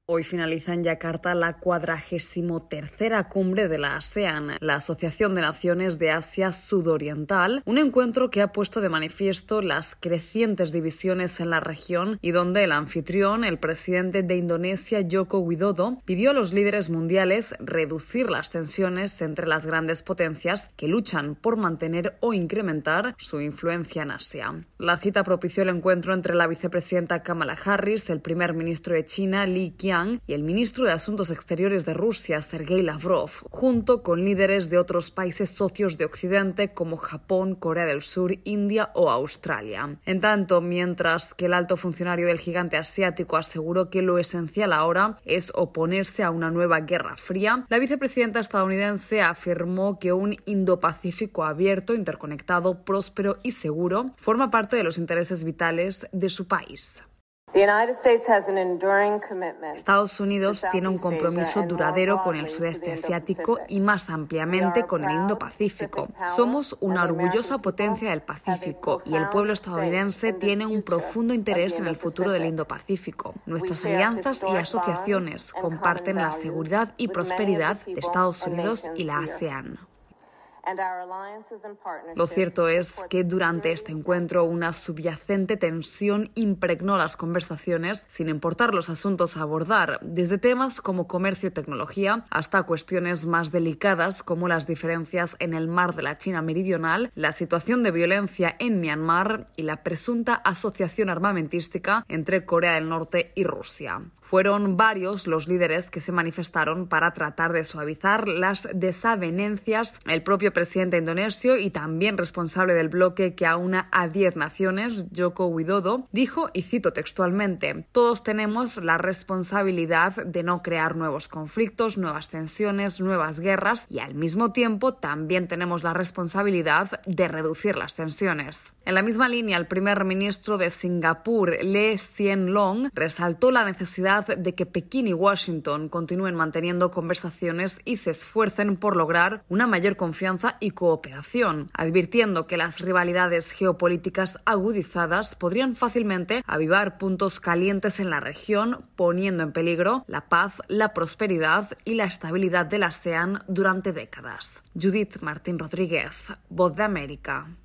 Hoy finaliza en Yakarta la 43ª cumbre de la ASEAN, la Asociación de Naciones de Asia Sudoriental, un encuentro que ha puesto de manifiesto las crecientes divisiones en la región y donde el anfitrión, el presidente de Indonesia, Joko Widodo, pidió a los líderes mundiales reducir las tensiones entre las grandes potencias que luchan por mantener o incrementar su influencia en Asia. La cita propició el encuentro entre la vicepresidenta Kamala Harris, el primer ministro de China, Li Qiang, y el ministro de Asuntos Exteriores de Rusia, Sergei Lavrov, junto con líderes de otros países socios de Occidente como Japón, Corea del Sur, India o Australia. En tanto, mientras que el alto funcionario del gigante asiático aseguró que lo esencial ahora es oponerse a una nueva guerra fría, la vicepresidenta estadounidense afirmó que un Indo-Pacífico abierto, interconectado, próspero y seguro forma parte de los intereses vitales de su país. Estados Unidos tiene un compromiso duradero con el sudeste asiático y más ampliamente con el Indo-Pacífico. Somos una orgullosa potencia del Pacífico y el pueblo estadounidense tiene un profundo interés en el futuro del Indo-Pacífico. Nuestras alianzas y asociaciones comparten la seguridad y prosperidad de Estados Unidos y la ASEAN. Lo cierto es que durante este encuentro una subyacente tensión impregnó las conversaciones sin importar los asuntos a abordar, desde temas como comercio y tecnología hasta cuestiones más delicadas como las diferencias en el mar de la China Meridional, la situación de violencia en Myanmar y la presunta asociación armamentística entre Corea del Norte y Rusia. Fueron varios los líderes que se manifestaron para tratar de suavizar las desavenencias. El propio presidente indonesio y también responsable del bloque que aúna a 10 naciones, Joko Widodo, dijo, y cito textualmente: "Todos tenemos la responsabilidad de no crear nuevos conflictos, nuevas tensiones, nuevas guerras y al mismo tiempo también tenemos la responsabilidad de reducir las tensiones". En la misma línea, el primer ministro de Singapur, Lee Hsien Loong, resaltó la necesidad de que Pekín y Washington continúen manteniendo conversaciones y se esfuercen por lograr una mayor confianza y cooperación, advirtiendo que las rivalidades geopolíticas agudizadas podrían fácilmente avivar puntos calientes en la región, poniendo en peligro la paz, la prosperidad y la estabilidad de la ASEAN durante décadas. Judith Martín Rodríguez, Voz de América.